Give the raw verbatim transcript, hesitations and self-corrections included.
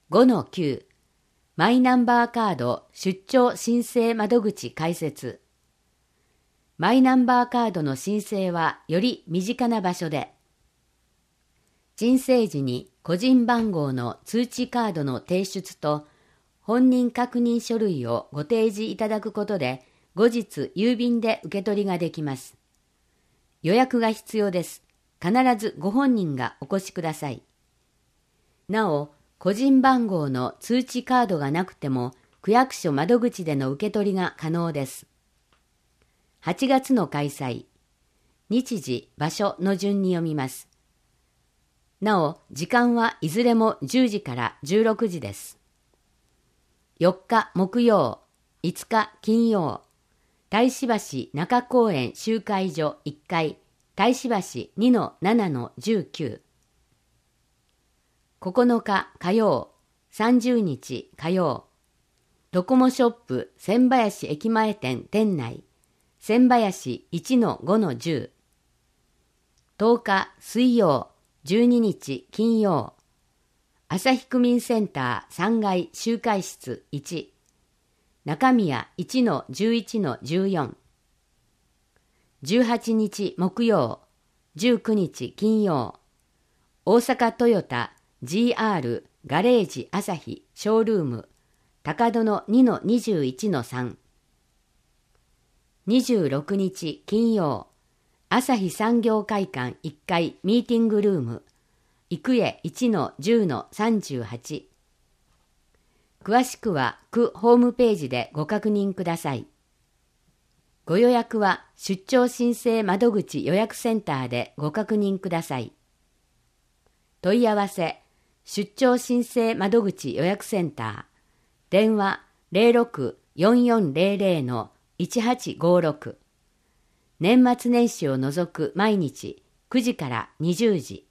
ごのきゅう マイナンバーカード出張申請窓口開設。マイナンバーカードの申請はより身近な場所で、申請時に個人番号の通知カードの提出と本人確認書類をご提示いただくことで、後日郵便で受け取りができます。予約が必要です。必ずご本人がお越しください。なお、個人番号の通知カードがなくても、区役所窓口での受け取りが可能です。はちがつの開催。日時、場所の順に読みます。なお、時間はいずれもじゅうじからじゅうろくじです。よっか木曜、いつか金曜、太子橋中公園集会所いっかい、太子橋 にのななのじゅうきゅう。ここのか火曜、さんじゅうにち火曜、ドコモショップ千林駅前店店内、千林 いちのごのじゅう。とおか水曜、じゅうににち金曜、朝日区民センターさんがい集会室いち、中宮 いちのじゅういちのじゅうよん。じゅうはちにち木曜、じゅうくにち金曜、大阪トヨタ ジーアール ガレージ朝日ショールーム高戸の にのにじゅういちのさん。にじゅうろくにち金曜、朝日産業会館いっかいミーティングルーム育英 いちのじゅうのさんじゅうはち。詳しくは区ホームページでご確認ください。ご予約は出張申請窓口予約センターでご確認ください。問い合わせ出張申請窓口予約センター電話 ゼロろく よんよんゼロゼロ のいちはちごろく。年末年始を除く毎日くじからにじゅうじ。